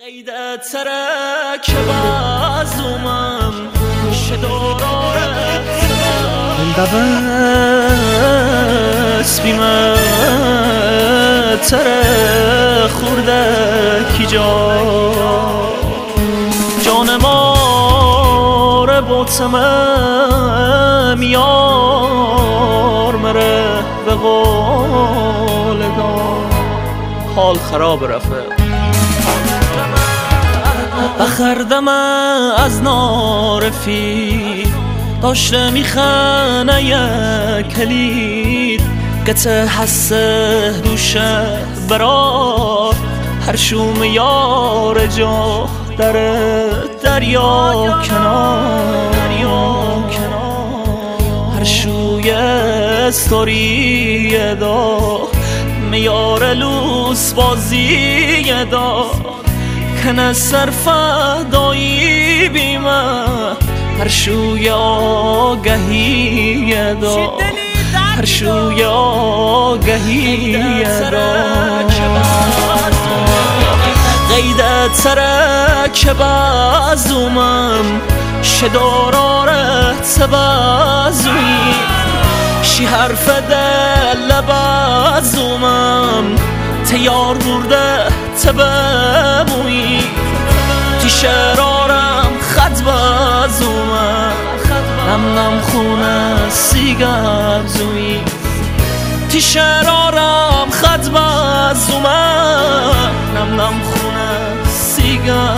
قیدت سره که بازومم شدارارت دبس بیمه تره خورده کی جان ماره بوتمه میار مره به قول دار حال خراب رفت بخردم از نارفی داشته میخنه یک کلید قطع حسه دوشه برا هر شوم یار جا در دریا کنار هر شوی استوری دا میار لوس بازی دا کنه صرف دایی بیمه هر شوی آگهی دا هر شوی آگهی دا قیدت سره که بازومم شدارارت سبازوی شی حرف دل بازومم تیار برده تبموی تی شرارم خط بازومم نم نم خونه سیگار زوی تی شرارم خط بازومم نم نم خونه سیگار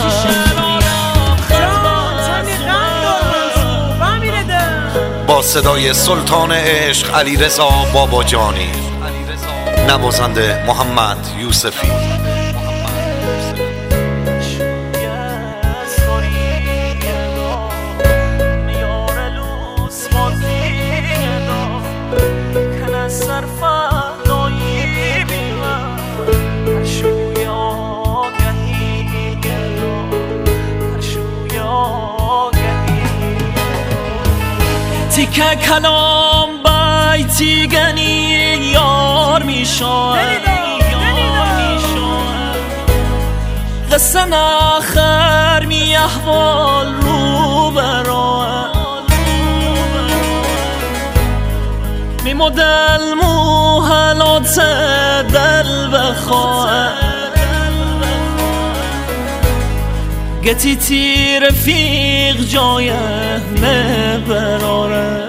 با صدای سلطان عشق علیرضا باباجانی، نوازنده محمد یوسفی. تیکه کلام بیتی گنی یار میشود قصه ناخر می احوال رو برای می مدل موهلات دل بخواه گتی تی رفیق جای نبراره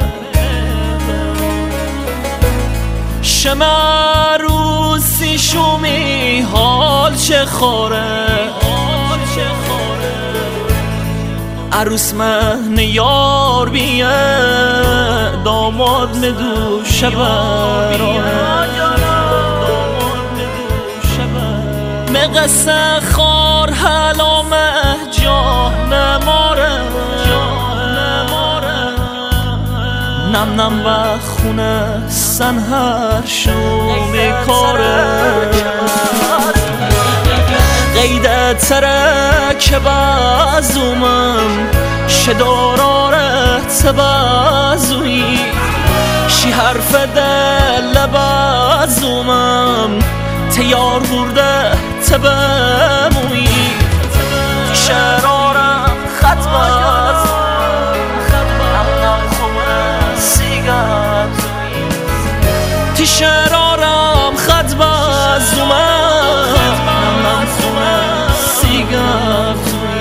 شما روسی شومی حال چه خوره عروس مهن یار بیه داماد ندوشه براره مقصه خار حلامه جا نماره نم نم بخونه سن هر شومی کاره قیدت سره که بازومم شدارارت سبازوی شی حرف دل بازومم تیار برده تبموی شرارم خط بازومم نم نم خونه سیگار تی شرارم خط بازومم نم نم خونه سیگار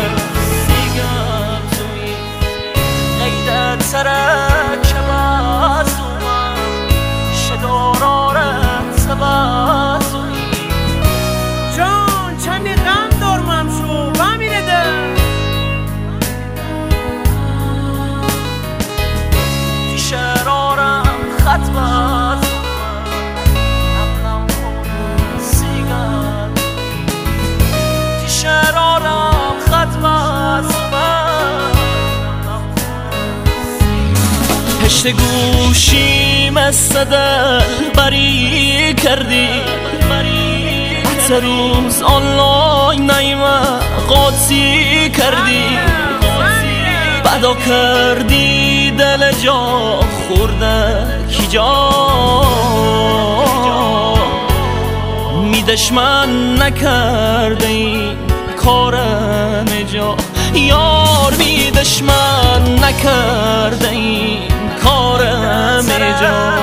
قیدت سره که بازومم شدارارت سبازوی جان چندی غم دارمم شو بمیره ده تی شرارم خط بازومم نم نم خونه سیگار تی شرارم خط بازومم پشت گوشی مثل دل بری کردی سه روز آنلاین نیمه قاطی کردی بدا کردی دل جا خورده کی جا می دشمن نکرده این کارم جا یار بی دشمن نکرده این کارم جا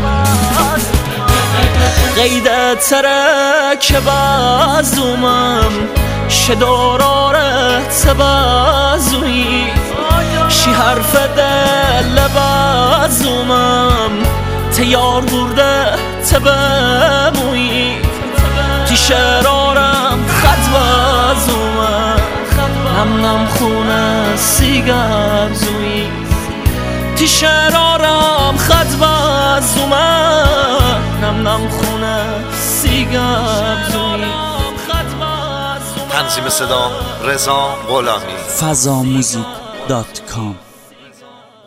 قیده ترک بازومم شدارارت بازوی شی حرف دل بازومم تیار برده تبموی تی شرارم خط بازومم نم نم خونه سیگار زوی تی شرارم خط بازومم نم نم خونه سیگار زوی تنظیم صدا رضا غلامی fazamusic.com